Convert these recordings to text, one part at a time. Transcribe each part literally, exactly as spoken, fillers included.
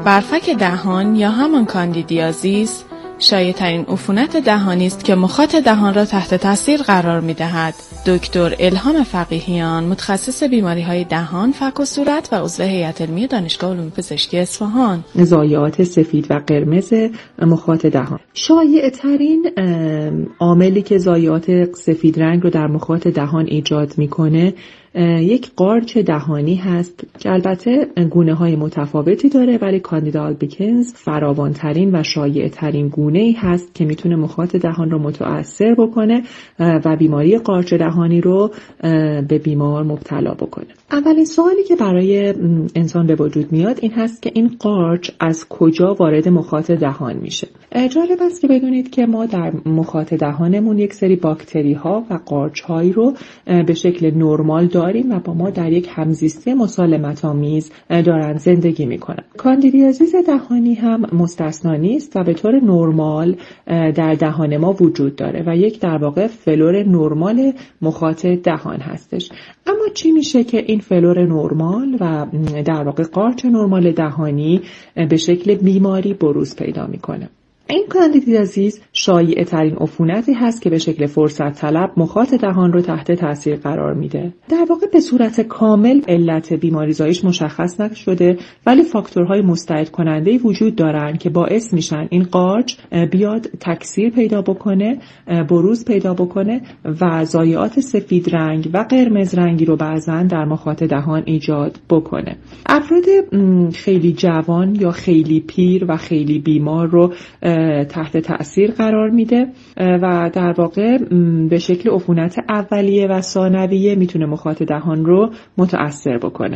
برفک دهان یا همان کاندیدیازیس شایع‌ترین عفونت دهانی است که مخاط دهان را تحت تاثیر قرار می‌دهد. دکتر الهام فقیهیان، متخصص بیماری‌های دهان، فک و صورت و عضو هیئت علمی دانشگاه علوم پزشکی اصفهان. ضایعات سفید و قرمز مخاط دهان شایع‌ترین عاملی که ضایعات سفید رنگ رو در مخاط دهان ایجاد می‌کنه یک قارچ دهانی هست که البته گونه های متفاوتی داره، ولی کاندیدا آلبیکنز فراوانترین و شایع ترین گونه ای هست که میتونه مخاط دهان رو متاثر بکنه و بیماری قارچ دهانی رو به بیمار مبتلا بکنه. اولین سوالی که برای انسان به وجود میاد این هست که این قارچ از کجا وارد مخاط دهان میشه. جالب است که بدونید که ما در مخاط دهانمون یک سری باکتری ها و قارچ هایی رو به شکل نرمال داریم و با ما در یک همزیستی مسالمت آمیز دارن زندگی میکنن. کاندیدیازیس دهانی هم مستثنا نیست و به طور نرمال در دهان ما وجود داره و یک در واقع فلور نرمال مخاط دهان هستش. اما چی میشه که این فلور نرمال و در واقع قارچ نرمال دهانی به شکل بیماری بروز پیدا میکنه؟ این کاندیدیازیس شایع ترین عفونتی هست که به شکل فرصت طلب مخاط دهان رو تحت تاثیر قرار میده. در واقع به صورت کامل علت بیماریزاییش مشخص نشده، ولی فاکتورهای مساعد کننده وجود دارن که باعث میشن این قارچ بیاد تکثیر پیدا بکنه، بروز پیدا بکنه و ضایعات سفید رنگ و قرمز رنگی رو بعضن در مخاط دهان ایجاد بکنه. افراد خیلی جوان یا خیلی پیر و خیلی بیمار رو تحت تأثیر قرار میده و در واقع به شکل عفونت اولیه و ثانویه میتونه مخاط دهان رو متأثر بکنه.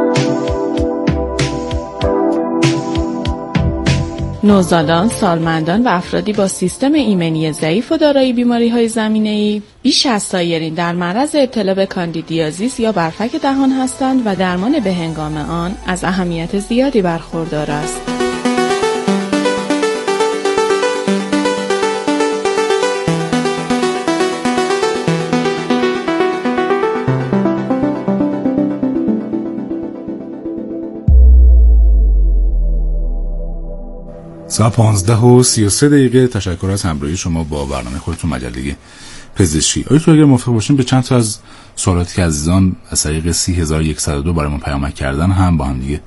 نوزادان، سالمندان و افرادی با سیستم ایمنی ضعیف و دارای بیماری‌های زمینه‌ای بیش از سایرین در معرض ابتلا به کاندیدیازیس یا برفک دهان هستند و درمان به هنگام آن از اهمیت زیادی برخوردار است. ساعت پانزده و سی و سه دقیقه. تشکر از همراهی شما با برنامه خودتون مجله پزشکی. آیا تو اگر موافق باشین به چند تا از سوالاتی که عزیزان از طریق سی هزار و صد و دو برای ما پیامک کردن هم با هم دیگه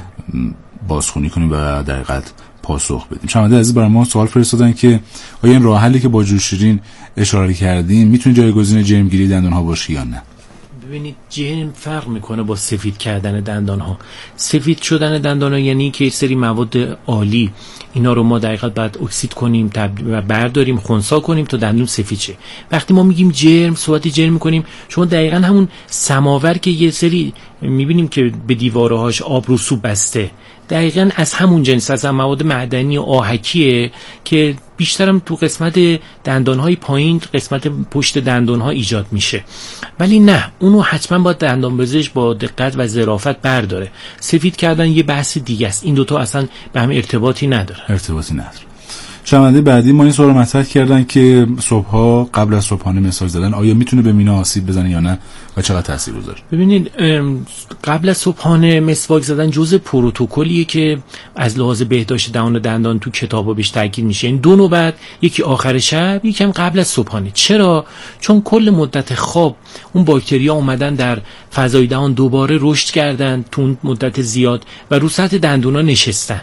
بازخونی کنیم و در حقیقت پاسخ بدیم. شما عزیز برای ما سوال فرستادن که آیا این راه حلی که با جوشیرین اشاره کردیم میتونه جایگزین جرمگیری دندان ها باشه یا نه؟ ببینید، جرم فرق میکنه با سفید کردن دندان ها. سفید شدن دندان ها یعنی که یک سری مواد عالی اینا رو ما در حقیقت باید اکسید کنیم و برداریم خنثی کنیم تا دندون سفید شه. وقتی ما میگیم جرم، صحبت جرم میکنیم، شما دقیقاً همون سماور که یه سری میبینیم که به دیوارهاش آب رسوب بسته، دقیقاً از همون جنس، از هم مواد معدنی و آهکیه که بیشترم تو قسمت دندانهای پایین، قسمت پشت دندانها ایجاد میشه. ولی نه، اونو حتما با دندانپزشک با دقت و ظرافت برداره. سفید کردن یه بحث دیگه است. این دوتا اصلا به هم ارتباطی نداره. ارتباطی نداره. شنونده بعدی ما این سوال رو مطرح کردن که صبحها قبل از صبحانه مسواک زدن آیا میتونه به مینا آسیب بزنه یا نه و چقدر تاثیر گذاره؟ ببینید، قبل از صبحانه مسواک زدن جزء پروتکلیه که از لحاظ بهداشت دهان و دندان تو کتابا بهش تاکید میشه. این دو نوبت، یکی آخر شب، یکم قبل از صبحانه. چرا؟ چون کل مدت خواب اون باکتریا اومدن در فضای دهان دوباره رشد کردن تو اون مدت زیاد و رو سطح دندونا نشستن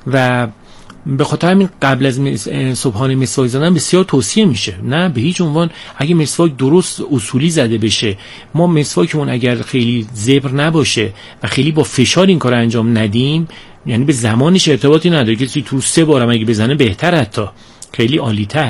و به خاطر همین قبل از صبحانه مسواک زدن بسیار توصیه میشه. نه به هیچ عنوان. اگه مسواک درست اصولی زده بشه، ما مسواکمون اگر خیلی زبر نباشه و خیلی با فشار این کار انجام ندیم، یعنی به زمانش ارتباطی نداره، کسی تو سه بارم اگه بزنه بهتر، حتی خیلی عالی تر.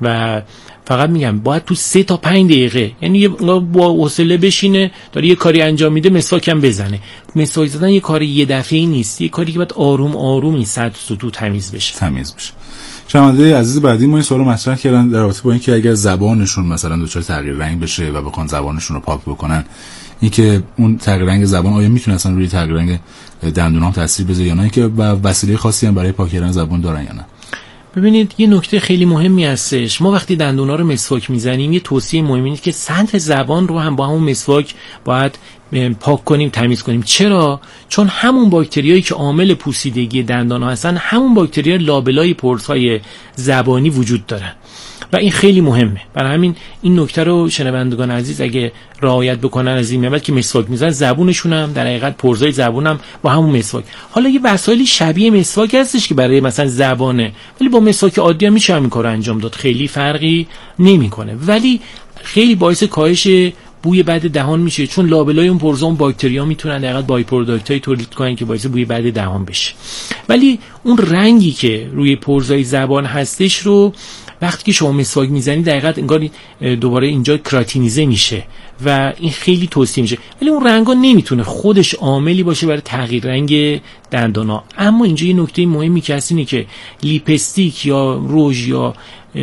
و فقط میگم باید تو سه تا پنج دقیقه، یعنی با حوصله بشینه، داره یه کاری انجام میده، مسواک هم بزنه. مسواک زدن یه کاری یه دفعه‌ای نیست، یه کاری که باید آروم آروم این سطح سطوح تمیز بشه. تمیز بشه. شنونده عزیز بعدی ما این سوال مطرح کردن در رابطه با اینکه اگر زبانشون مثلا دچار تغییر رنگ بشه و بخوان زبانشون رو پاک بکنن، اینکه اون تغییر رنگ زبان آیا میتونه اصلا روی تغییر رنگ دندونام تاثیر بذاره یا نه، اینکه وسیله خاصی هم برای پاک کردن زبان دارن یا نه؟ ببینید یه نکته خیلی مهمی هستش. ما وقتی دندونا رو مسواک میزنیم یه توصیه مهمی اینه که سطح زبان رو هم با همون مسواک باید پاک کنیم، تمیز کنیم. چرا؟ چون همون باکتریایی که عامل پوسیدگی دندان‌ها هستن همون باکتریا لابلای پرس‌های زبانی وجود دارن و این خیلی مهمه. برای همین این نکته رو شنوندگان عزیز اگه رعایت بکنن از این بعد که مسواک میزنن زبونشون هم در حقیقت پرزای زبون هم با همون مسواک. حالا یه وسایلی شبیه مسواک هستش که برای مثلا زبانه، ولی با مسواک عادی هم میشه همین کارو انجام داد، خیلی فرقی نمیکنه، ولی خیلی باعث کاهش بوی بد دهان میشه، چون لابلای اون پرزا اون باکتریا میتونن در حقیقت بای پروداکتای تولید کنن که باعث بوی بد دهان بشه. ولی اون رنگی که روی پرزای زبان هستش رو وقتی که شما مسواک میزنید در حقیقت انگار دوباره اینجا کراتینیزه میشه و این خیلی توصیه میشه، ولی اون رنگا نمیتونه خودش عاملی باشه برای تغییر رنگ دندانا. اما اینجا یه نکته مهمی که هست اینه که لیپستیک یا روژ یا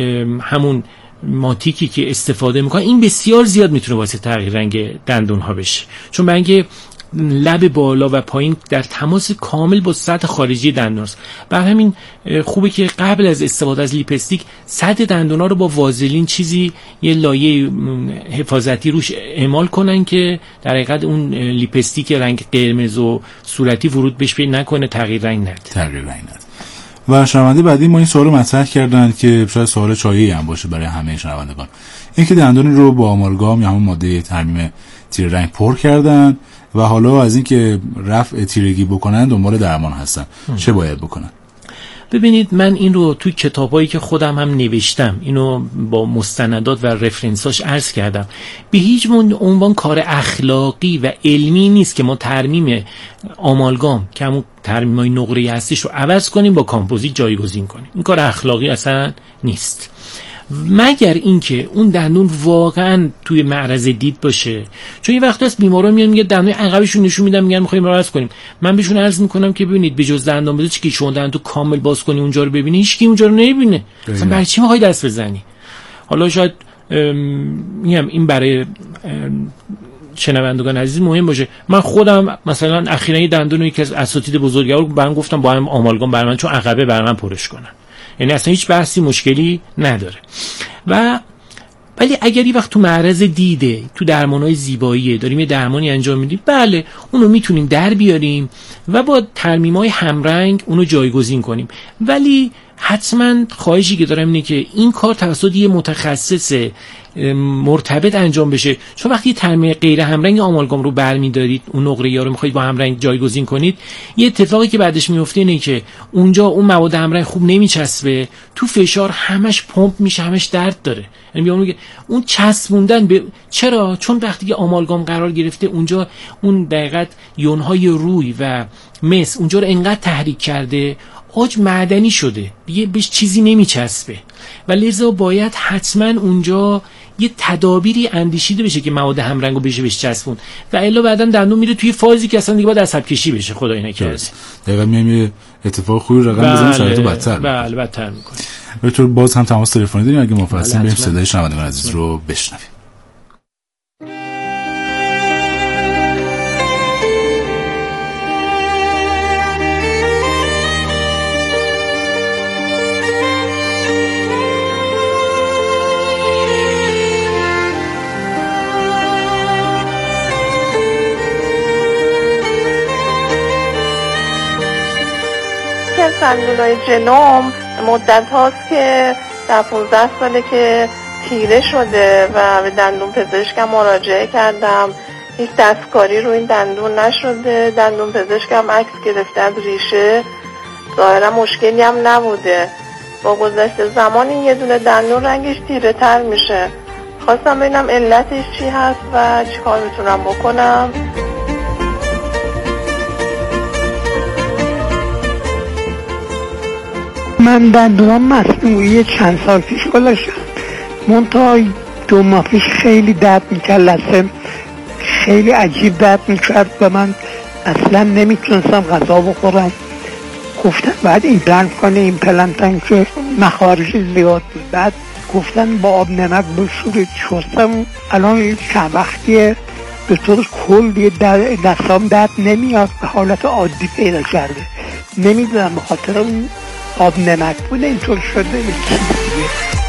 همون ماتیکی که استفاده میکنن این بسیار زیاد میتونه واسه تغییر رنگ دندون ها بشه، چون برای لب بالا و پایین در تماس کامل با سطح خارجی دندان است. برای همین خوبه که قبل از استفاده از لیپستیک سطح دندونا رو با وازلین چیزی یه لایه حفاظتی روش اعمال کنن که در حقیقت اون لیپستیک رنگ قرمز و صورتی ورود بهش پیدا نکنه، تغییر رنگ نده. تغییر رنگ نده. و شنونده بعدی ما این سوالو مطرح کردن که شاید سوال چایی هم باشه برای همه شنوندگان، اینکه دندون رو با آمالگام یا همون ماده ترمیم تیره رنگ پر کردن و حالا از اینکه رفع تیرگی بکنن دنبال درمان هستن، چه باید بکنن؟ ببینید من این رو توی کتابایی که خودم هم نوشتم اینو با مستندات و رفرنساش عرض کردم، به هیچ عنوان کار اخلاقی و علمی نیست که ما ترمیم آمالگام که همون ترمیمای نقره‌ای هستش رو عوض کنیم با کامپوزیت جایگزین کنیم. این کار اخلاقی اصلا نیست، مگر اینکه اون دندون واقعا توی معرض دید باشه. چون یه وقت هست بیمارا میان میگه دندون عقبشون نشون میدن میگن میخوایم عوض کنیم، من بهشون عرض میکنم که ببینید به جز دندان بده چی که شما دندون کامل باز کنی اونجا رو ببینی، هیچ کی اونجا رو نمیبینه، اصلا برای چی میخوای دست بزنی؟ حالا شاید میگم این برای شنوندگان عزیز مهم باشه. من خودم مثلا اخیراً یه دندون یکی از اساتید بزرگوار برام گفتم با هم آمالگام برام چون عقبه برام پرش کنن، یعنی اصلا هیچ بحثی مشکلی نداره. و ولی اگر یه وقت تو معرض دیده تو درمانهای زیباییه داریم یه درمانی انجام میدیم، بله اونو میتونیم در بیاریم و با ترمیمای همرنگ اونو جایگزین کنیم، ولی حتما خواهشی که دارم اینه که این کار توسط یه متخصص مرتبط انجام بشه، چون وقتی ترمیم غیر همرنگ آمالگام رو برمی‌دارید اون نقره‌ای رو می‌خواید با همرنگ جایگزین کنید، یه اتفاقی که بعدش میفته اینه که اونجا اون مواد همرنگ خوب نمیچسبه، تو فشار همش پمپ میشه، همش درد داره. یعنی میگم اون چسبوندن به چرا؟ چون وقتی که آمالگام قرار گرفته اونجا اون دقیقاً یونهای روی و مس اونجا رو انقدر تحریک کرده آج معدنی شده، دیگه بهش چیزی نمیچسبه و لذا باید حتما اونجا یه تدابیری اندیشیده بشه که مواد همرنگو بشه بهش چسبون و الا بعداً دندون میره توی فازی که اصلا دیگه باید عصب کشی بشه، خدای نکرده. دقیقاً میام اتفاق خوبی رقم بزنیم شرایطو بدتر. بله بدتر میکنه. به طور باز هم تماس تلفنی داریم، اگه موافق هستین بریم صدای شنوندگان عزیز رو بشنویم. دندونای جلوم مدت هاست که در پونزده ساله که تیره شده و به دندون پزشکم مراجعه کردم، هیچ دستکاری رو این دندون نشده. دندون پزشکم عکس گرفته از ریشه، ظاهرا مشکلی هم نبوده. با گذشت زمان این یه دونه دندون رنگش تیره تر میشه. خواستم ببینم علتش چی هست و چی کار میتونم بکنم. من دندونم مصنوعی چند سال پیش گذاشتم، منتها دو ماه پیش خیلی درد میکرد، لثه خیلی عجیب درد میکرد و من اصلا نمیتونستم غذا بخورم. گفتن بعد این پلنت کنه، این پلنتن که مخارج زیاد بود، بعد گفتن با آب نمک بشورید. شستم الان چند وقتیه به طور کلی دستام درد نمیاد، به حالت عادی پیدا کرده. نمیدونم به خاطر اون آب نمک بوده اینطور شده یکی دیگه.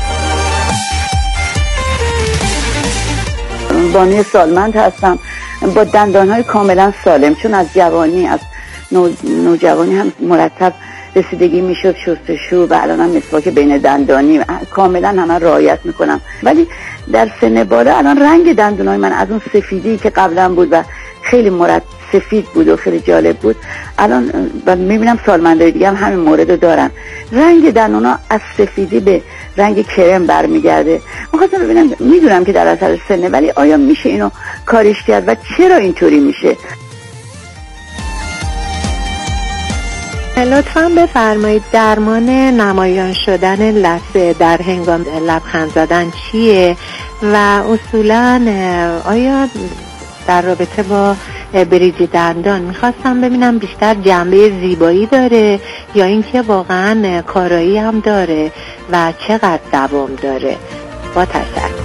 بانی سالمند هستم با دندانهای کاملا سالم، چون از جوانی از نو، نوجوانی هم مرتب رسیدگی میشد، شستشو و الان هم مسواک بین دندانی کاملا همه رعایت میکنم. ولی در سن بالا الان رنگ دندونای من از اون سفیدی که قبلا بود و خیلی مرتب سفید بود و خیلی جالب بود، الان و میبینم سالمندای دیگه هم همین مورد رو دارن، رنگ دندونا از سفیدی به رنگ کرم برمیگرده. میخواستم ببینم، میدونم که در اثر سنه، ولی آیا میشه اینو کارش کرد و چرا اینطوری میشه؟ لطفاً بفرمایید درمان نمایان شدن لثه در هنگام لبخند زدن چیه و اصولاً آیا در رابطه با بریج دندان میخواستم ببینم بیشتر جنبه زیبایی داره یا اینکه واقعاً کارایی هم داره و چقدر دوام داره؟ با تشکر.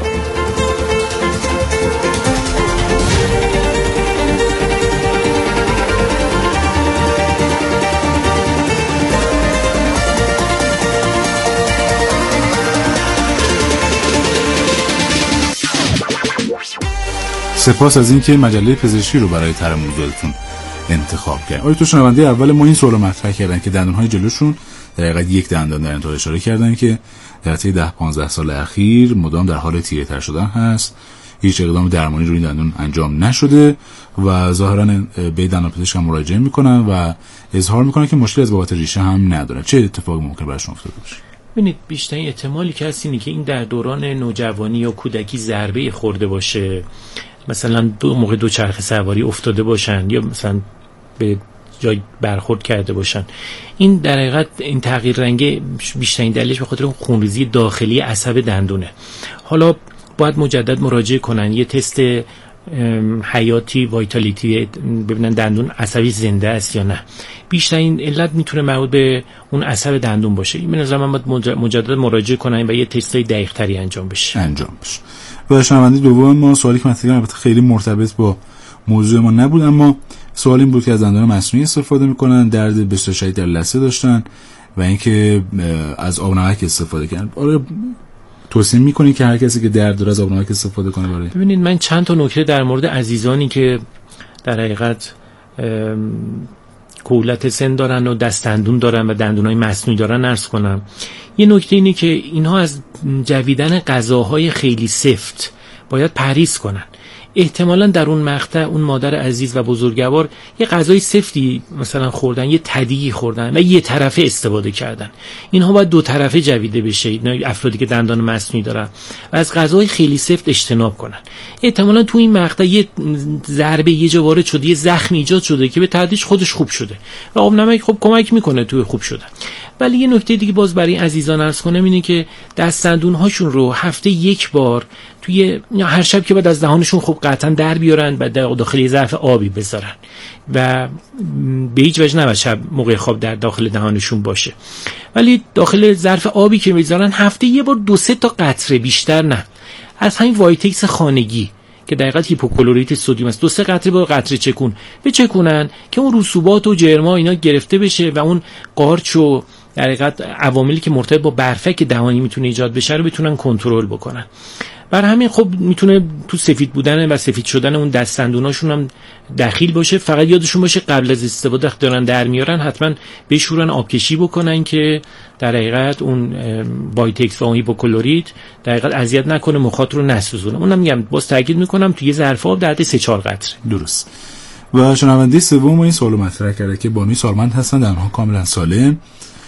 سپاس از اینکه مجله پزشکی رو برای طرح موضوعتون انتخاب کردن. آیا تو شنونده اول ما این سوالو مطرح کردن که دندانهای جلوشون در حقیقت یک دندان در انتها اشاره کردن که در طی ده پانزده سال اخیر مدام در حال تیره تر شدن هست، هیچ اقدام درمانی روی دندون انجام نشده و ظاهرا به دندان پزشک مراجعه میکنن و اظهار میکنن که مشکلی از بابت ریشه هم ندارن. چه اتفاقی ممکن براشون افتاده باشه؟ ببینید، بیشترین احتمالی که هست اینه که این در دوران نوجوانی یا کودکی ضربه خورده باشه، مثلا دو موقع دو چرخ سواری افتاده باشن یا مثلا به جای برخورد کرده باشن. این در حقیقت این تغییر رنگ بیشترین دلیلش به خاطر اون خونریزی داخلی عصب دندونه. حالا باید مجدد مراجعه کنن، یه تست حیاتی وایتالیتی ببینن دندون عصبی زنده است یا نه. بیشترین علت میتونه مربوط به اون عصب دندون باشه. این به نظر من باید مجدد مراجعه کنن و یه تستای دقیق تری انجام بشه. انجام بشه. و شنونده دوم ما سوالی که مطرح البته خیلی مرتبط با موضوع ما نبود، اما سوال این بود که از دندان مصنوعی استفاده میکنن، درد بسیار شدید در لثه داشتن و اینکه از آب نمک استفاده کردن. آره توصیه میکنی که هر کسی که درد داره از آب نمک استفاده کنه؟ برای ببینید، من چند تا نکته در مورد عزیزانی که در حقیقت کولت سن دارن و دست دندون دارن و دندونای مصنوعی دارن عرض کنم. یه نکته اینه که اینها از جویدن غذاهای خیلی سفت باید پرهیز کنن. احتمالاً در اون مقطع اون مادر عزیز و بزرگوار یه غذای سفتی مثلا خوردن، یه تدیعی خوردن و یه طرفه استفاده کردن. اینها باید دو طرفه جویده بشه، اینا افرادی که دندان مصنوعی دارن، و از غذای خیلی سفت اجتناب کنن. احتمالاً تو این مقطع یه ضربه یه جا وارد شده، یه زخم ایجاد شده که به تدریج خودش خوب شده و آب نمک خب کمک میکنه توی خوب شدن. ولی یه نکته دیگه باز برای عزیزان عرض کنم اینه که دست دندون هاشون رو هفته یک بار توی یا هر شب که بعد از دهانشون خوب قطعا در بیارن و داخل یه ظرف آبی بذارن و به هیچ وجه نباید شب موقع خواب در داخل دهانشون باشه، ولی داخل ظرف آبی که میذارن هفته یه بار دو سه تا قطره، بیشتر نه، از همین وایتکس خانگی که در حقیقت هیپوکلوریت سدیم است، دو سه قطره با قطره چکون بچکونن که اون رسوبات و جرما اینا گرفته بشه و اون قارچ و در حقیقت عواملی که مرتبط با برفک دهانی میتونه ایجاد بشه رو بتونن کنترل بکنن. بر همین خب میتونه تو سفید بودن و سفید شدن اون دست دندوناشون هم دخیل باشه. فقط یادشون باشه قبل از استفاده دارن در میارن حتما بشورن آبکشی بکنن که در حقیقت اون وایتکس و اون هیپوکلوریت در حقیقت اذیت نکنه، مخاط رو نسوزونه. اونم میگم باز تاکید میکنم توی ظرف آب در حد سه چهار قطره. درست. و شنونده سوم این سوالو مطرح کرده که بانوی سالمند هستن، دندانها کاملا سالم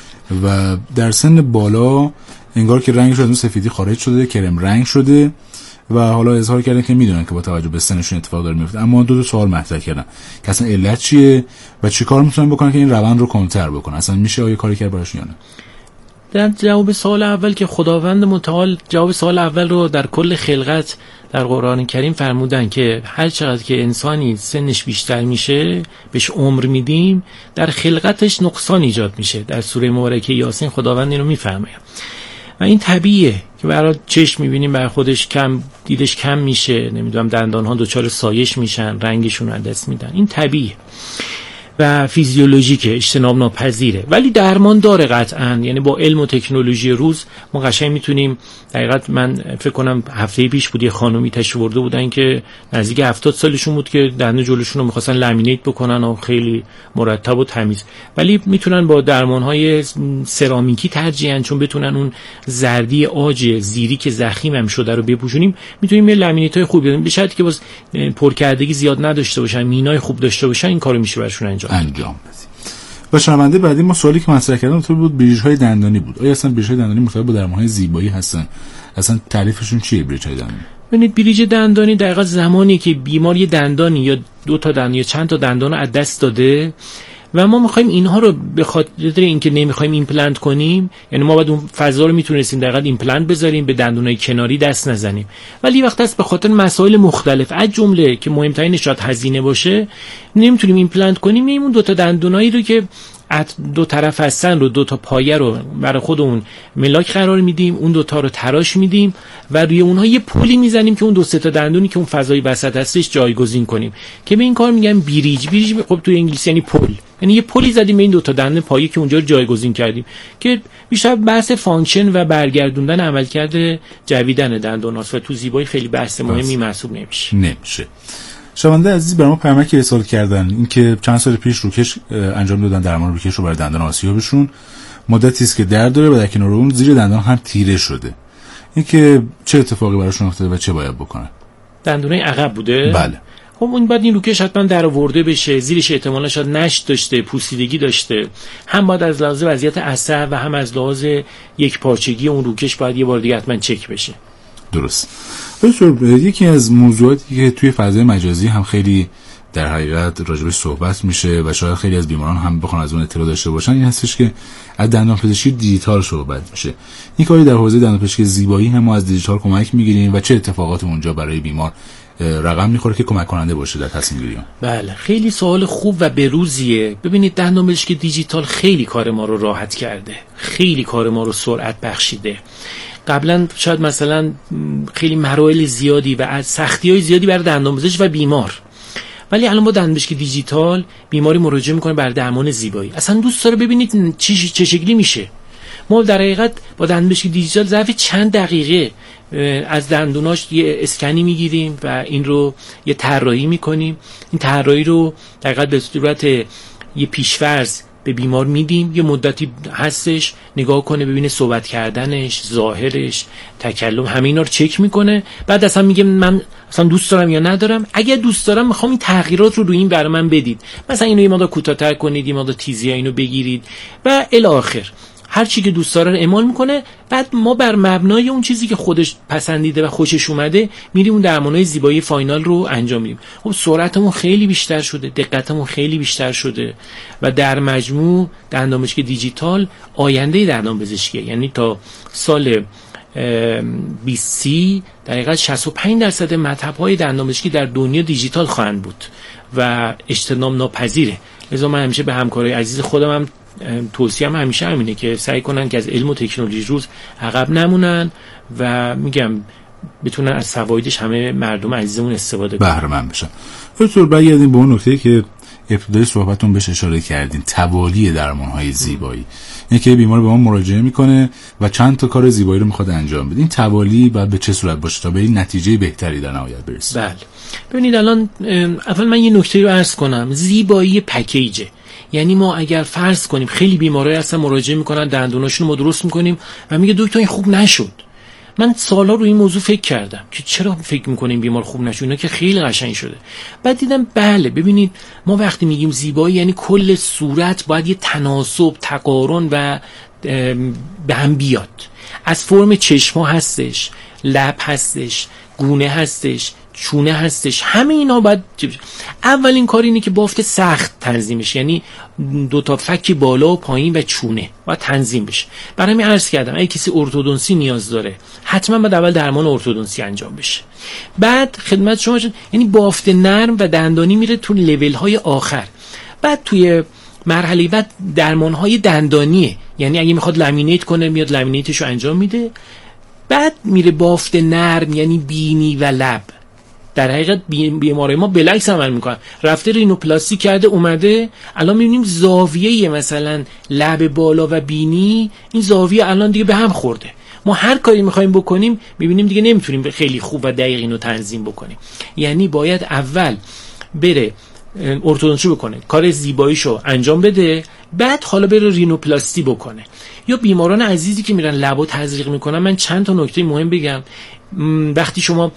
و در سن بالا انگار که رنگش از اون سفیدی خارج شده، کرم رنگ شده و حالا اظهار کردن که میدونن که با توجه به سنشون اتفاق داره میفته، اما دو تا سوال مطرح کردن که اصلا علت چیه و چیکار میتونن بکنن که این روند رو کنتر بکنن؟ اصلا میشه آیا کاری کرد براشون یا نه؟ در جواب سوال اول که خداوند متعال جواب سوال اول رو در کل خلقت در قرآن کریم فرمودن که هر چقدر که انسانی سنش بیشتر میشه بهش عمر میدیم، در خلقتش نقصان ایجاد میشه. در سوره مبارکه یاسین خداوند اینو میفرماید و این طبیعیه که برای چشم میبینیم برای خودش کم دیدش کم میشه، نمیدونم دندانها دوچار سایش میشن، رنگشون از دست میدن، این طبیعیه. و فیزیولوژیکه، اجتناب ناپذیره، ولی درمان داره قطعاً. یعنی با علم و تکنولوژی روز ما قشنگ میتونیم، دقیقاً من فکر کنم هفته پیش بود یه خانومی تشریف برده بودن که نزدیک هفتاد سالشون بود که دندون جلوشون رو می‌خواستن لامینیت بکنن و خیلی مرتب و تمیز، ولی میتونن با درمان‌های سرامیکی ترجیحاً، چون بتونن اون زردی عاج زیری که زخیم هم شده رو بپوشونیم، میتونیم یه لامینیت‌های خوب بدیم، به شرطی که باز پرکردگی زیاد نداشته باشن، مینای خوب داشته باشن، این کارو میشه براشون انجام انجام بدیم. و شنونده بعدی ما سوالی که مطرح کردم تو بود بریج‌های دندانی بود. آیا اصلا بریج‌های دندانی مرتبط با درمان‌های زیبایی هستن؟ اصلا تعریفشون چیه بریج‌های دندانی؟ ببینید بریج دندانی دقیقاً زمانی که بیمار یه دندانی یا دو تا دندان یا چند تا دندان رو از دست داده و ما می‌خوایم اینها رو به خاطر اینکه نمی‌خوایم ایمپلنت کنیم، یعنی ما باید اون فضا رو میتونستیم دقیقاً ایمپلنت بذاریم، به دندونای کناری دست نزنیم، ولی وقتی است به خاطر مسائل مختلف از جمله که مهمترینش شاید هزینه باشه نمیتونیم ایمپلنت کنیم، می‌ایم اون دو تا دندونایی رو که دو طرف هستن رو، دو تا پایه رو برای خودمون ملاک قرار میدیم، اون دو تا رو تراش میدیم و روی اونها یه پلی میزنیم که اون دو سه تا دندونی که اون فضای وسط هستش جایگزین کنیم، که به این کار میگن بریج. بریج خب توی انگلیسی یعنی پل، یعنی یه پلی زدیم به این دو تا دندون پایه که اونجا رو جایگزین کردیم، که بیشتر بحث فانکشن و برگردوندن عملکرد جویدن دندون است و تو زیبایی خیلی بحث مهمی محسوب نمیشه. نمیشه. شنونده عزیز برام پیامک ارسال کردن اینکه چند سال پیش روکش انجام دادن، درمان روکش رو برای دندان آسیابشون، مدتی است که درد داره و در کنار اون زیر دندان هم تیره شده. اینکه چه اتفاقی براشون افتاده و چه باید بکنن؟ دندونای عقب بوده؟ بله. خب اون بعد این روکش حتما درآورده بشه، زیرش احتمالاً شاید نشت داشته، پوسیدگی داشته، هم باید از لحاظ وضعیت عصب و هم از لحاظ یک پارچگی اون روکش باید یه بار دیگه حتما چک بشه. درست. دکتر یکی از موضوعاتی که توی فضای مجازی هم خیلی در حقیقت راجبش صحبت میشه و شاید خیلی از بیماران هم بخوان از اون اطلاع داشته باشن، این هستش که از دندانپزشکی دیجیتال صحبت میشه. این کاری در حوزه دندانپزشکی زیبایی هم ما از دیجیتال کمک میگیریم و چه اتفاقات اونجا برای بیمار رقم میخوره که کمک کننده باشه در تصمیم گیری؟ بله، خیلی سوال خوب و بروزیه. ببینید دندانپزشکی دیجیتال خیلی کار ما رو راحت کرده، خیلی کار ما رو سرعت بخشیده. قبلا شاید مثلا خیلی مراحل زیادی و از سختی‌های زیادی برای دندانپزشک و بیمار، ولی الان با دندانپزشکی دیجیتال بیماری مراجعه میکنه برای درمان زیبایی. اصلا دوست داره ببینید چی چه شکلی میشه. ما در حقیقت با دندانپزشکی دیجیتال ظرف چند دقیقه از دندوناش یه اسکنی میگیریم و این رو یه طراحی میکنیم. این طراحی رو در حقیقت به صورت یه پیش‌فرض به بیمار میدیم، یه مدتی هستش نگاه کنه، ببینه صحبت کردنش، ظاهرش، تکلم، همه اینا رو چک میکنه. بعد اصلا میگه من اصلا دوست دارم یا ندارم. اگه دوست دارم میخوام این تغییرات رو روی این برای من بدید، مثلا اینو یه مقدار کوتاه‌تر کنید، یه مقدار تیزی اینو بگیرید و الی آخر هر چی که دوست داره رو اعمال میکنه. بعد ما بر مبنای اون چیزی که خودش پسندیده و خوشش اومده میریم اون درمانای زیبایی فاینال رو انجام میدیم. خب سرعتمون خیلی بیشتر شده، دقتمون خیلی بیشتر شده و در مجموع دندانپزشکی دیجیتال آینده دندانپزشکی، یعنی تا سال بیست سی دقیقاً شصت و پنج درصد مطب‌های دندانپزشکی در دنیا دیجیتال خواهند بود و اجتناب ناپذیره. لذا من همیشه به همکارای عزیز خودم هم توصیه‌ام همیشه همینه که سعی کنن که از علم و تکنولوژی روز عقب نمونن و میگم بتونن از فوایدش همه مردم عزیزمون استفاده کنن، بهره مند بشن. دکتر برگردیم به اون نکته‌ای که ابتدای صحبتتون بهش اشاره کردین، توالی درمان‌های زیبایی. این که بیمار به ما مراجعه میکنه و چند تا کار زیبایی رو میخواد انجام بده. این توالی باید به چه صورت باشه تا به این نتیجه بهتری در نهایت برسه؟ بله ببینید الان اول من یه نکته رو عرض کنم. زیبایی پکیجه. یعنی ما اگر فرض کنیم خیلی بیمارای هستن مراجعه میکنن دندوناشون رو ما درست میکنیم و میگه دکتر این خوب نشد. من سالا رو این موضوع فکر کردم که چرا فکر میکنیم بیمار خوب نشد، اینا که خیلی قشنگ شده. بعد دیدم بله ببینید ما وقتی میگیم زیبایی یعنی کل صورت باید یه تناسب، تقارن و به هم بیاد. از فرم چشما هستش، لب هستش، گونه هستش، چونه هستش، همه اینا باید. اولین کار اینه که بافت سخت تنظیم بشه، یعنی دو تا فک بالا و پایین و چونه باید تنظیم بشه. برای همین عرض کردم اگه کسی ارتودنسی نیاز داره حتما باید اول درمان ارتودنسی انجام بشه. بعد خدمت شما شد، یعنی بافت نرم و دندانی میره تو لول های آخر. بعد توی مرحله بعد درمان های دندانیه، یعنی اگه میخواد لامینیت کنه میاد لامینیتشو انجام میده. بعد میره بافت نرم، یعنی بینی و لب. در حقیقت بیماری ما بالعکس عمل میکنن. رفته رینوپلاستی کرده اومده، الان میبینیم زاویه مثلا لب بالا و بینی، این زاویه الان دیگه به هم خورده. ما هر کاری میخوایم بکنیم میبینیم دیگه نمیتونیم خیلی خوب و دقیق اینو تنظیم بکنیم. یعنی باید اول بره ارتودنسی بکنه، کار زیباییشو انجام بده، بعد حالا بره رینوپلاستی بکنه. یا بیماران عزیزی که میرن لبو تزریق میکنن، من چند تا نکته مهم بگم. وقتی شما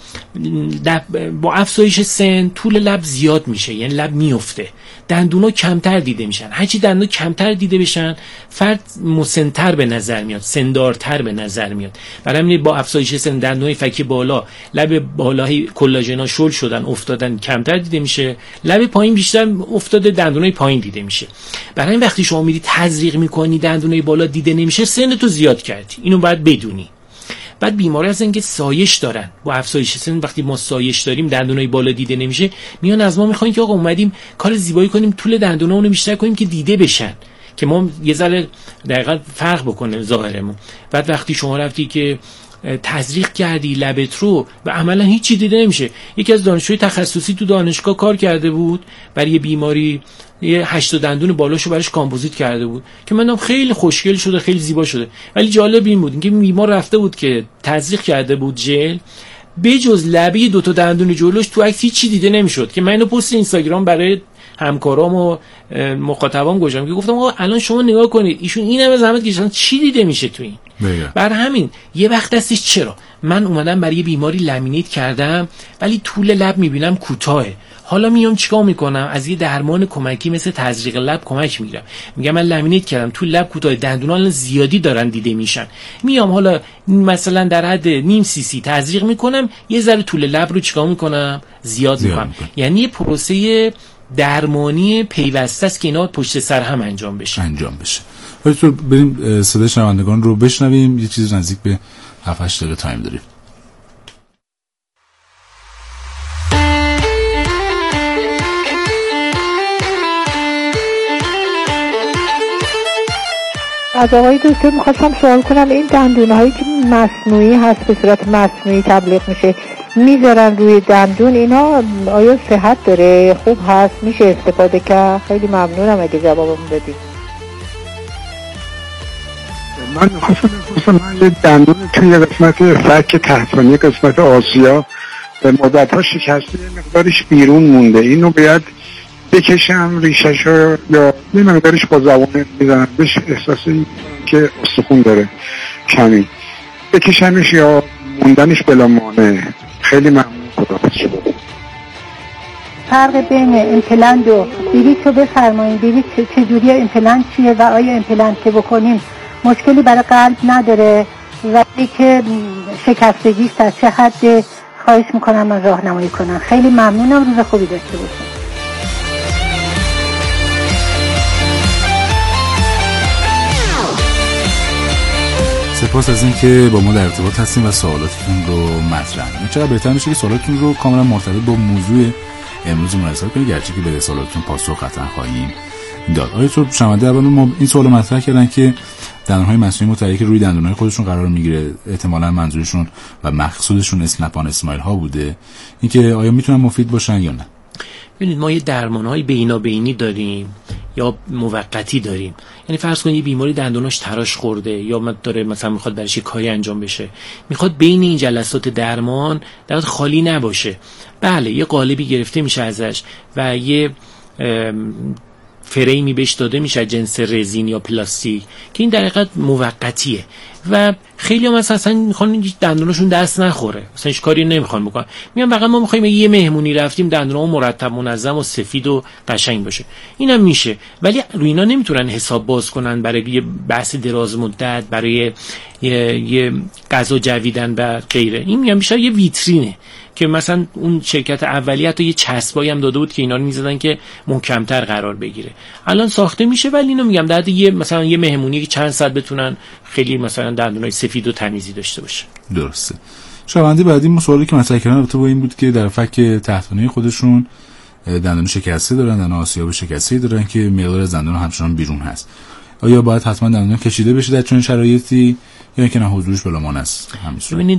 با افزایش سن طول لب زیاد میشه، یعنی لب میفته، دندونا کمتر دیده میشن. هرچی دندونا کمتر دیده بشن فرد مسن‌تر به نظر میاد، سندارتر به نظر میاد. برای همین با افزایش سن دندونای فک بالا، لب بالای کلاژنا شل شدن، افتادن، کمتر دیده میشه. لب پایین بیشتر افتاده، دندونای پایین دیده میشه. برای همین وقتی شما میری تزریق میکنی دندونای بالا دیده نمیشه، سن تو زیاد کردی. اینو باید بدونی. بعد بیماری هستن که سایش دارن، با افزایش سن وقتی ما سایش داریم دندونای بالا دیده نمیشه، میان از ما میخواین که آقا اومدیم کار زیبایی کنیم، طول دندونا رو بیشتر کنیم که دیده بشن، که ما یه ذره دقیقاً فرق بکنه ظاهرمون. بعد وقتی شما رفتی که تزریق کردی لبت رو و عملا هیچی دیده نمیشه. یکی از دانشجوی تخصصی تو دانشگاه کار کرده بود برای یه بیماری، یه هشت دندون بالاشو براش کامپوزیت کرده بود که منم خیلی خوشگل شده، خیلی زیبا شده. ولی جالب این بود که بیمار رفته بود که تزریق کرده بود ژل، بجز لبه دو تا دندون جلوش تو عکس هیچی دیده نمیشد. که من اینو پست اینستاگرام برای همکارام و مخاطبام گذاشتم که گفتم آقا الان شما نگاه کنید ایشون این همه زحمت کشیدن، چی دیده میشه تو این؟ بر همین یه وقت دستش چرا من اومدم برای یه بیماری لامینیت کردم ولی طول لب میبینم کوتاهه، حالا میام چیکار میکنم؟ از یه درمان کمکی مثل تزریق لب کمک میگیرم، میگم من لامینیت کردم طول لب کوتاه، دندونان زیادی دارن دیده میشن، میام حالا مثلا در حد نیم سی سی تزریق میکنم، یه ذره طول لب رو چیکار میکنم؟ زیاد, زیاد میکنم. میکنم یعنی یه پروسه درمانی پیوسته است که اینا پشت سر هم انجام بشه انجام بشه. ولی تو بریم صدای شنوندگان رو بشنویم، یه چیز نزدیک به هفت هشت دقیقه تایم داریم. از آقای دکتر میخواستم سوال کنم، این دندونه هایی که مصنوعی هست به صورت مصنوعی تبلیغ میشه میذارن روی دندون، اینا آیا صحت داره؟ خوب هست؟ میشه استفاده کرد؟ خیلی ممنونم اگه جوابم بدید. من میخواستم بپرسم، من یه دندون توی قسمت فک تحتانی قسمت آسیا به مدت ها شکسته، یه مقدارش بیرون مونده، اینو باید بکشم ریشه‌شو یا یه مقدارش با زبان میزنم بهش احساسی که استخون داره کمی، بکشمش یا موندنش بلا مانع؟ خیلی ممنون. خدا فرق بین ایمپلنت و بلیت رو بفرمایید. بلیت چجوری، ایمپلنت چیه و آیا ایمپلنت که بکنیم مشکلی برای قلب نداره ولی که شکستگیش در چه حد؟ خواهش میکنم من راهنمایی کنم. خیلی ممنونم، روز خوبی داشته باشید. سپاس از این که با ما در ارتباط هستیم و سوالاتتون رو مطرح کنید. چرا بهتر میشه که سوالاتتون رو کاملا مرتبط با موضوع امروز مناسب کنید، گرچه که به سوالاتتون پاسخ قطعا خواهیم داد. آیا تو شنونده اول ما این سوال مطرح کردن که دندون‌های مصنوعی متعلق روی دندون‌های خودشون قرار میگیره، احتمالاً منظورشون و مقصودشون اسنپ آن اسمایل ها بوده، اینکه آیا میتونن مفید باشن یا نه؟ ببینید ما یه درمان‌های بینابینی داریم یا موقتی داریم. یعنی فرض کنید یه بیماری دندوناش تراش خورده یا داره مثلا میخواد برایش کاری انجام بشه، میخواد بین این جلسات درمان در خالی نباشه، بله یه قالبی گرفته میشه ازش و یه فریمی بهش داده میشه جنس رزین یا پلاستیک که این در حقیقت موقتیه و خیلی هم مثلا میخوان دندوناشون دست نخوره، مثلا هیچ کاری نمیخوان بکنن، میان فقط ما میخوایم یه مهمونی رفتیم دندونامون مرتب منظم و سفید و قشنگ باشه، اینم میشه. ولی روی اینا نمیتونن حساب باز کنن برای یه بحث دراز مدت، برای یه, یه غذا جویدن و غیره. این میگم بیشتر یه ویترینه که مثلا اون شرکت اولیه حتی یه چسبایی هم داده بود که اینا رو میزدن که محکم‌تر قرار بگیره. الان ساخته میشه ولی اینو میگم در حد یه مثلا یه مهمونی که چند ساعت بتونن خیلی مثلا دندونای سفید و تمیزی داشته باشه. درسته. شنونده بعدی ما سوالی که مطرح کردن البته با این بود که در فک تحتانی خودشون دندون شکسته دارن، دندون آسیاب شکسته دارن که مقدار از دندون همچنان بیرون هست. آیا باید حتما دندون کشیده بشه در چنین شرایطی یا اینکه نه حضورش بلا مانع است؟ ببینید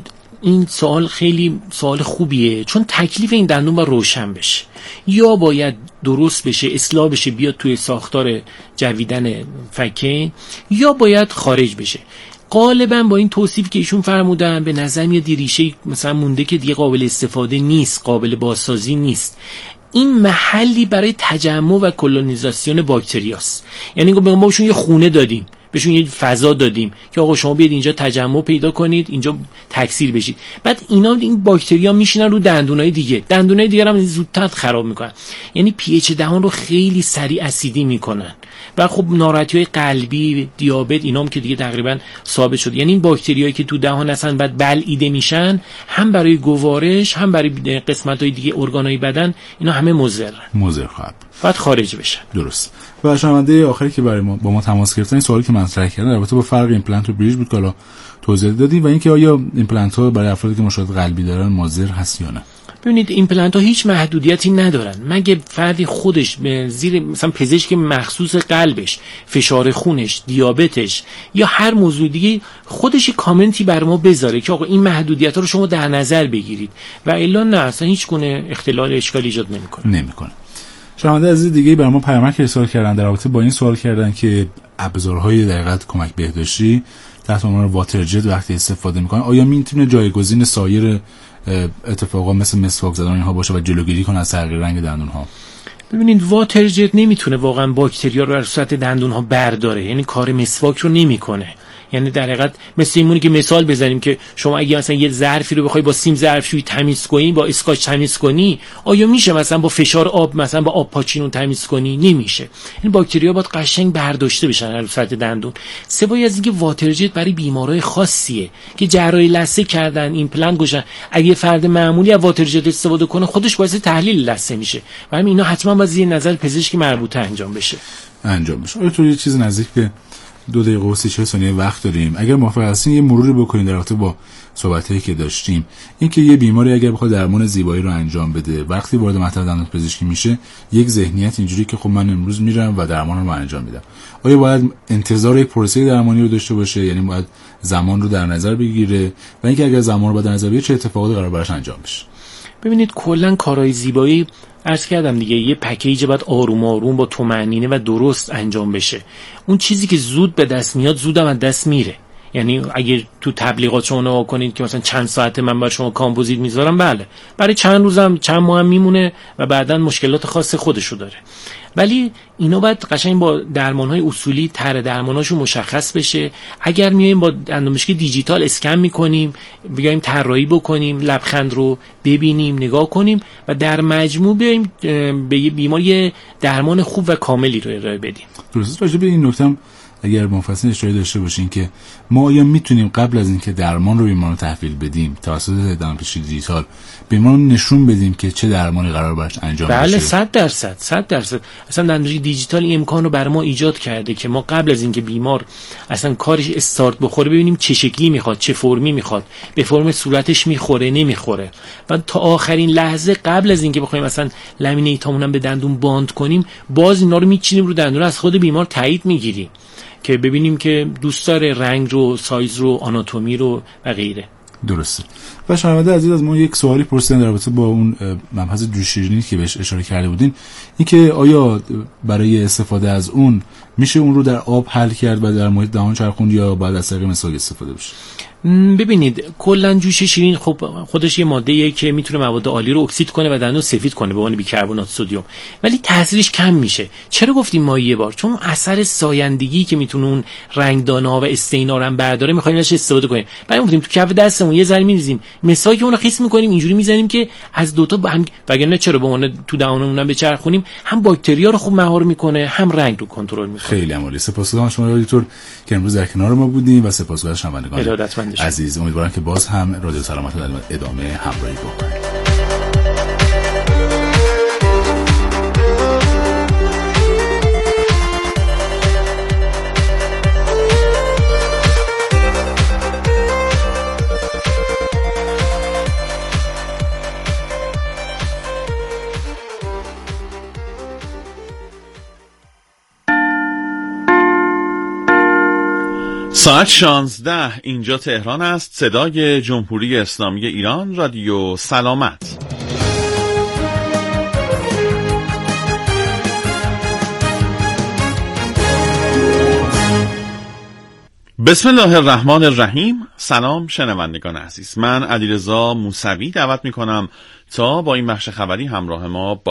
این سوال خیلی سوال خوبیه، چون تکلیف این دندون باید روشن بشه. یا باید درست بشه، اصلاح بشه، بیاد توی ساختار جویدن فکه، یا باید خارج بشه. غالبا با این توصیف که ایشون فرمودن به نظر میاد ریشه مثلا مونده که دیگه قابل استفاده نیست، قابل بازسازی نیست. این محلی برای تجمع و کلونیزاسیون باکتریاست. یعنی ما بهشون یه خونه دادیم، بهشون یه فضا دادیم که آقا شما بیاید اینجا تجمع پیدا کنید، اینجا تکثیر بشید. بعد اینا این باکتریا میشینن رو دندونای دیگه، دندونای دیگه هم زودتر خراب میکنن. یعنی پی اچ دهان رو خیلی سریع اسیدی میکنن. و خب ناراحتی‌های قلبی، دیابت، اینام که دیگه تقریبا ثابت شد. یعنی این باکتریایی که تو دهان هستن بعد بلعیده میشن، هم برای گوارش هم برای قسمت‌های دیگه ارگان‌های بدن، اینا همه مضر مضر خواهد بعد خارج بشن. درست. و شنونده آخری که برای ما با ما تماس گرفتن، این سوالی که مطرح کردن البته با فرق ایمپلنت و بریج بود که حالا توضیح دادیم، و اینکه آیا ایمپلنت ها برای افرادی که مشکلات قلبی دارن مضر هست یا نه. ببینید ایمپلنت ها هیچ محدودیتی ندارن، مگه فردی خودش به زیر مثلا پزشک مخصوص قلبش، فشار خونش، دیابتش یا هر موضوع دیگه خودش کامنتی بر ما بذاره که آقا این محدودیت ها رو شما در نظر بگیرید، و الا نه، اصلا هیچ گونه اختلال اشکالی ایجاد نمیکنه. نمیکنه. شنونده عزیز دیگه برای ما پیامک ارسال کردن در رابطه با این سوال کردن که ابزارهای در حقیقت کمک بهداشتی تحت عنوان واتر جت وقتی استفاده میکنن آیا میتونه جایگزین سایر اتفاقا مثل مسواک زدن اینها باشه و جلوگیری کنه از تغییر رنگ دندون ها؟ ببینید واتر جت نمیتونه واقعا باکتریا رو از سطح دندون ها برداره، یعنی کار مسواک رو نمیکنه. یعنی در حقیقت مثل اینمونه که مثال بزنیم که شما اگه مثلا یه ظرفی رو بخوای با سیم ظرفشویی تمیز کنی، با اسکاچ تمیز کنی، آیا میشه مثلا با فشار آب مثلا با آب پاچینون تمیز کنی؟ نمیشه. این باکتریا باید قشنگ برداشته بشن از سطح دندون. سوای از اینکه واتر جت برای بیمارای خاصیه که جراحی لثه کردن، ایمپلنت گذاشتن، اگه فرد معمولی از واتر جت استفاده کنه خودش باعث تحلیل لثه میشه. و همین اینا حتما باید زیر نظر پزشک مربوطه انجام بشه. انجام بشه. آیا تو یه چیز نزدیک به دو دقیقه و سی چهل ثانیه وقت داریم، اگر موافق هستین یه مروری بکنید در رابطه با صحبتایی که داشتیم. اینکه یه بیماری اگر بخواد درمان زیبایی رو انجام بده، وقتی وارد مطب دندان پزشکی میشه یک ذهنیت اینجوری که خب من امروز میرم و درمان رو انجام میدم. آیا باید انتظار یک پروسه درمانی رو داشته باشه؟ یعنی باید زمان رو در نظر بگیره؟ و اینکه اگر زمان رو در نظر بگیره چه اتفاقاتی قرار براش انجام بشه؟ ببینید کلا کارهای زیبایی عرض کردم دیگه، یه پکیج باید آروم آروم با طمأنینه و درست انجام بشه. اون چیزی که زود به دست میاد زودم از دست میره. یعنی اگه تو تبلیغات شما نگاه کنید که مثلا چند ساعته من برای شما کامپوزیت میذارم، بله برای چند روزم چند ماه هم میمونه و بعداً مشکلات خاص خودشو داره. ولی اینا باید قشنگ با درمان‌های اصولی طرح درماناشو مشخص بشه. اگر میایم با دندونپزشکی دیجیتال اسکن میکنیم، بیایم طراحی بکنیم، لبخند رو ببینیم، نگاه کنیم و در مجموع بیایم به یه بیماری درمان خوب و کاملی رو ارائه بدیم. درست. راجع به این نکته اگر مفصل اشاره داشته باشین که ما آیا میتونیم قبل از اینکه درمان رو بیمار رو تحویل بدیم توسط دندانپزشکی دیجیتال بیمار رو نشون بدیم که چه درمانی قرار براش انجام بشه؟ بله صد درصد صد درصد. اصلا دندانپزشکی دیجیتال این امکان رو برای ما ایجاد کرده که ما قبل از اینکه بیمار اصلا کارش استارت بخوره ببینیم چه شکلی میخواد، چه فرمی میخواد، به فرم صورتش میخوره نمیخوره، و تا آخرین لحظه قبل از اینکه بخوایم مثلا لامینیتامون هم به دندون باند کنیم باز اینا رو میچینیم رو دندون، از خود بیمار تایید میگیریم که ببینیم که دوست داره رنگ رو، سایز رو، آناتومی رو و غیره. درسته. و شنونده عزیز از ما یک سوالی پرسیدن در رابطه با اون مبحث جوش‌شیرینی که بهش اشاره کرده بودین، این که آیا برای استفاده از اون میشه اون رو در آب حل کرد و در محیط دهان چرخوند یا باید از طریق مسواک استفاده بشه؟ ببینید کلا جوش شیرین خب خودش یه ماده‌ایه که میتونه مواد عالی رو اکسید کنه و دندون سفید کنه به عنوان بیکربنات سدیم، ولی تاثیرش کم میشه. چرا گفتیم ما یه بار؟ چون اثر سایندگی که میتونه اون رنگدانه‌ها و استینا رو هم برداره می‌خوایم ازش استفاده کنیم. برای گفتیم تو کف دستمون یه ذره می‌ریزیم، مسواک اون رو خیس می‌کنیم، اینجوری می‌زنیم که از دوتا با هم، وگرنه چرا به عنوان تو دهانمون هم بچرخونیم، هم باکتریا رو خوب مهار می‌کنه هم رنگ رو کنترل می‌کنه. خیلی عالی. سپاسگزارم شما دکتر که امروز در کنار ما بودین و سپاسگزارم شنوندگان عزیز. امیدوارم که باز هم رادیو سلامت رو در ادامه همراهی بکنید. ساعت شانزده اینجا تهران است. صدای جمهوری اسلامی ایران، رادیو سلامت. بسم الله الرحمن الرحیم. سلام شنوندگان عزیز، من علیرضا موسوی دعوت می کنم تا با این بخش خبری همراه ما